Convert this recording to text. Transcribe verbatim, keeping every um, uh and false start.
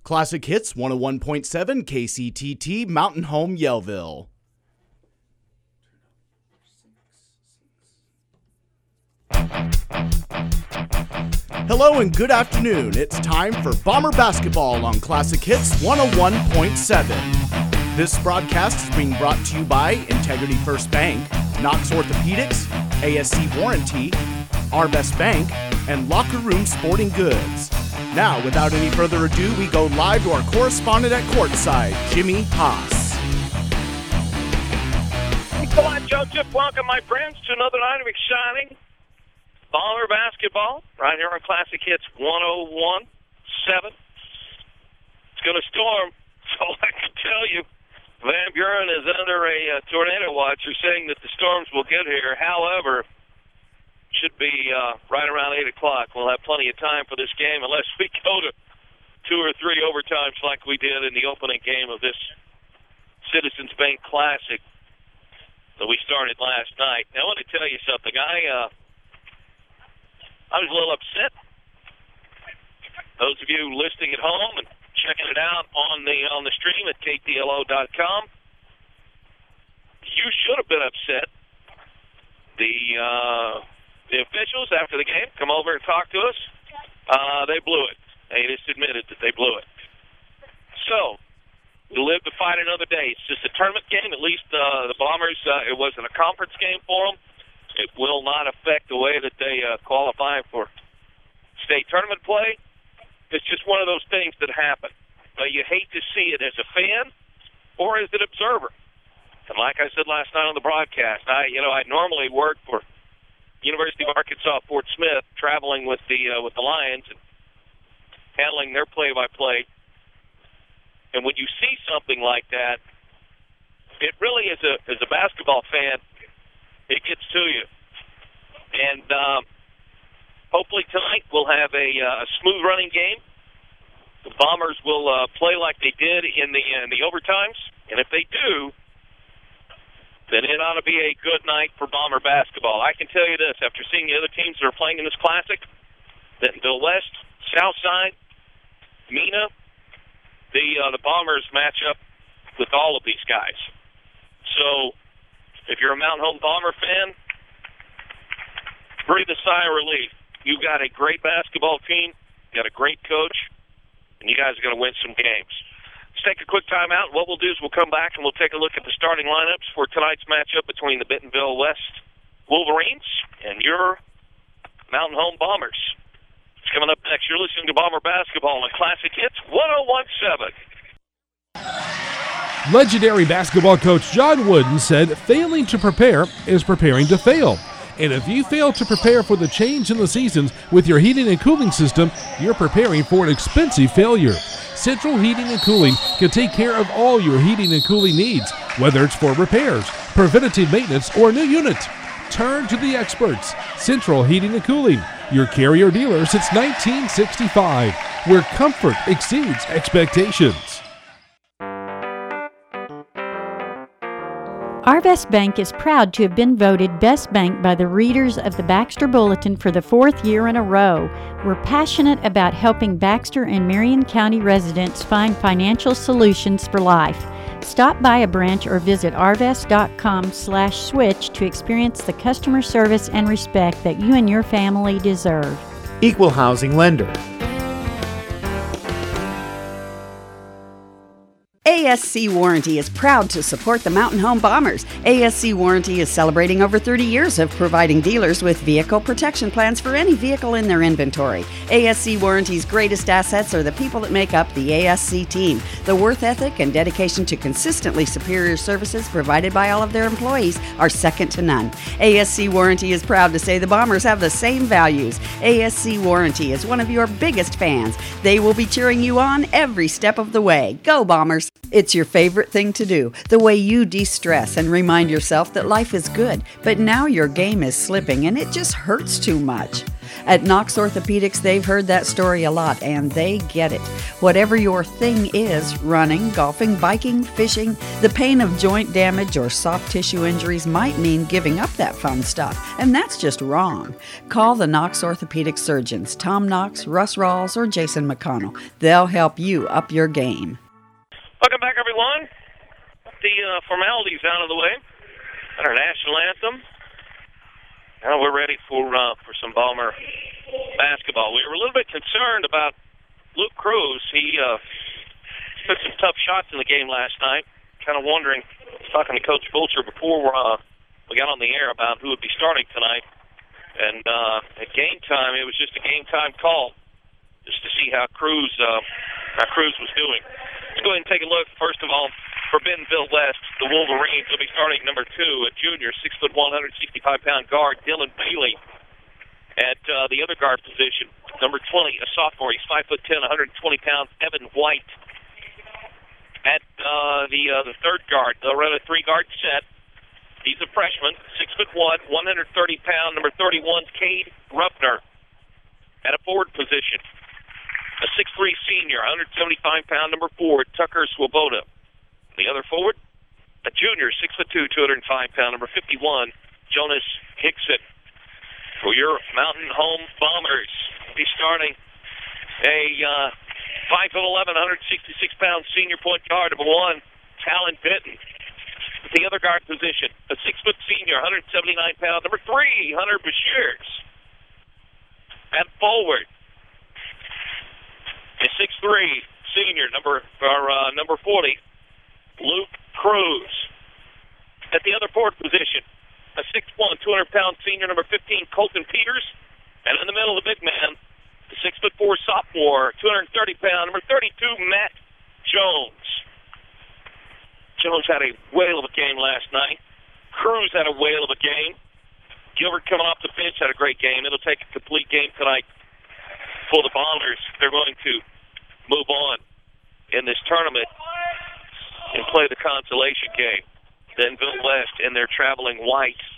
Classic Hits one oh one point seven K C T T Mountain Home Yellville. Hello and good afternoon. It's time for Bomber Basketball on Classic Hits one oh one point seven. This broadcast is being brought to you by Integrity First Bank, Knox Orthopedics, A S C Warranty, Our Best Bank, and Locker Room Sporting Goods. Now, without any further ado, we go live to our correspondent at courtside, Jimmy Haas. Thanks a lot, Joseph. Welcome, my friends, to another night of exciting Bomber basketball right here on Classic Hits one oh one point seven. It's going to storm, so I can tell you Van Buren is under a uh, tornado watch. They're saying that the storms will get here. However, should be uh, right around eight o'clock. We'll have plenty of time for this game unless we go to two or three overtimes like we did in the opening game of this Citizens Bank Classic that we started last night. Now, I want to tell you something. I uh, I was a little upset. Those of you listening at home and checking it out on the on the stream at K T L O dot com, you should have been upset. The uh, The officials, after the game, come over and talk to us. Uh, they blew it. They just admitted that they blew it. So, we live to fight another day. It's just a tournament game. At least uh, the Bombers, uh, it wasn't a conference game for them. It will not affect the way that they uh, qualify for state tournament play. It's just one of those things that happen. But you hate to see it as a fan or as an observer. And like I said last night on the broadcast, I, you know, I normally work for University of Arkansas Fort Smith, traveling with the uh, with the Lions and handling their play-by-play. And when you see something like that, it really, as a as a basketball fan, it gets to you. And um, hopefully tonight we'll have a, uh, a smooth running game. The Bombers will uh, play like they did in the in the overtimes, and if they do, then it ought to be a good night for Bomber basketball. I can tell you this, after seeing the other teams that are playing in this Classic, Bentonville West, Southside, Mena, the uh, the Bombers match up with all of these guys. So, if you're a Mountain Home Bomber fan, breathe a sigh of relief. You've got a great basketball team, you got a great coach, and you guys are going to win some games. Let's take a quick time out. What we'll do is we'll come back and we'll take a look at the starting lineups for tonight's matchup between the Bentonville West Wolverines and your Mountain Home Bombers. It's coming up next. You're listening to Bomber Basketball on Classic Hits one oh one point seven. Legendary basketball coach John Wooden said, "Failing to prepare is preparing to fail." And if you fail to prepare for the change in the seasons with your heating and cooling system, you're preparing for an expensive failure. Central Heating and Cooling can take care of all your heating and cooling needs, whether it's for repairs, preventative maintenance, or a new unit. Turn to the experts. Central Heating and Cooling, your carrier dealer since nineteen sixty-five, where comfort exceeds expectations. Our Best Bank is proud to have been voted Best Bank by the readers of the Baxter Bulletin for the fourth year in a row. We're passionate about helping Baxter and Marion County residents find financial solutions for life. Stop by a branch or visit arvest.com slash switch to experience the customer service and respect that you and your family deserve. Equal housing lender. A S C Warranty is proud to support the Mountain Home Bombers. A S C Warranty is celebrating over thirty years of providing dealers with vehicle protection plans for any vehicle in their inventory. A S C Warranty's greatest assets are the people that make up the A S C team. The worth ethic and dedication to consistently superior services provided by all of their employees are second to none. A S C Warranty is proud to say the Bombers have the same values. A S C Warranty is one of your biggest fans. They will be cheering you on every step of the way. Go Bombers! It's your favorite thing to do, the way you de-stress and remind yourself that life is good, but now your game is slipping and it just hurts too much. At Knox Orthopedics, they've heard that story a lot, and they get it. Whatever your thing is, running, golfing, biking, fishing, the pain of joint damage or soft tissue injuries might mean giving up that fun stuff, and that's just wrong. Call the Knox Orthopedic surgeons, Tom Knox, Russ Rawls, or Jason McConnell. They'll help you up your game. Welcome back, everyone. The uh, formalities out of the way. Our national anthem. Now we're ready for uh, for some Balmer basketball. We were a little bit concerned about Luke Cruz. He uh, took some tough shots in the game last night. Kind of wondering, talking to Coach Fulcher before uh, we got on the air about who would be starting tonight. And uh, at game time, it was just a game time call, just to see how Cruz uh, how Cruz was doing. Let's go ahead and take a look. First of all, for Bentonville West, the Wolverines will be starting number two, a junior, six foot one, one hundred sixty-five pound guard, Dylan Bailey. At uh, the other guard position, number twenty, a sophomore, he's five foot ten, one hundred twenty pounds, Evan White. At uh, the uh, the third guard, they'll run a three guard set. He's a freshman, six foot one, one hundred thirty pound, number thirty-one, Cade Ruffner. At a forward position, a six three senior, one hundred seventy-five pound, number four, Tucker Swoboda. The other forward, a junior, six foot two, two hundred five pound, number fifty-one, Jonas Hickson. For your Mountain Home Bombers, be starting a uh, five foot eleven, one hundred sixty-six pound senior point guard, number one, Talon Benton. At the other guard position, a six foot senior, one hundred seventy-nine pound, number three, Hunter Bashirs. At forward, a six three senior, number or uh, number forty. Luke Cruz. At the other forward position, a six one, two hundred pound senior, number fifteen, Colton Peters. And in the middle, the big man, the six foot four sophomore, two hundred thirty pound, number thirty-two, Matt Jones. Jones had a whale of a game last night. Cruz had a whale of a game. Gilbert coming off the bench had a great game. It'll take a complete game tonight for the Bombers. They're going to move on in this tournament and play the consolation game. Bentonville West and their traveling whites